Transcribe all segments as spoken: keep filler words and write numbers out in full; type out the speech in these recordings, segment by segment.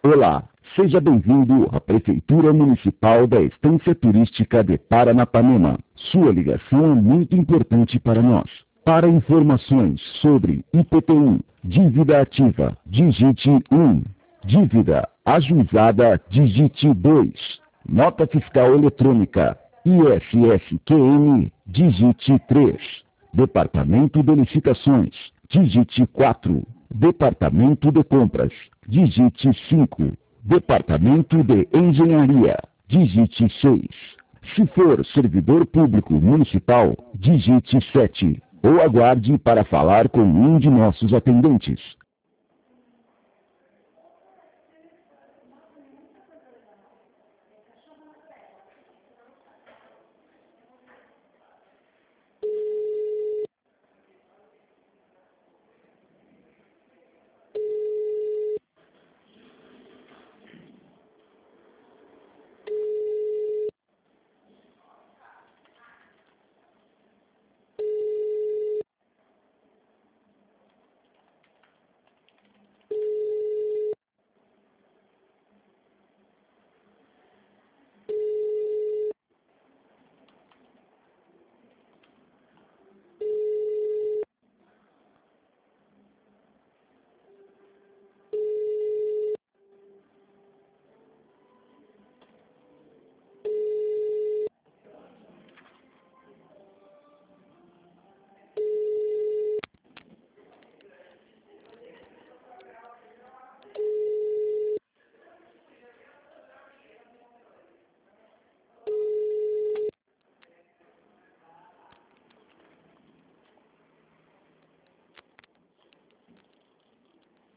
Olá, seja bem-vindo à Prefeitura Municipal da Estância Turística de Paranapanema. Sua ligação é muito importante para nós. Para informações sobre I P T U, dívida ativa, digite um. Dívida ajuizada, digite dois. Nota fiscal eletrônica, I S S Q N, digite três. Departamento de Licitações, digite quatro. Departamento de Compras, digite cinco. Departamento de Engenharia, digite seis. Se for servidor público municipal, digite sete. Ou aguarde para falar com um de nossos atendentes.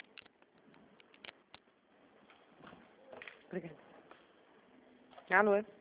Obrigada. Alô?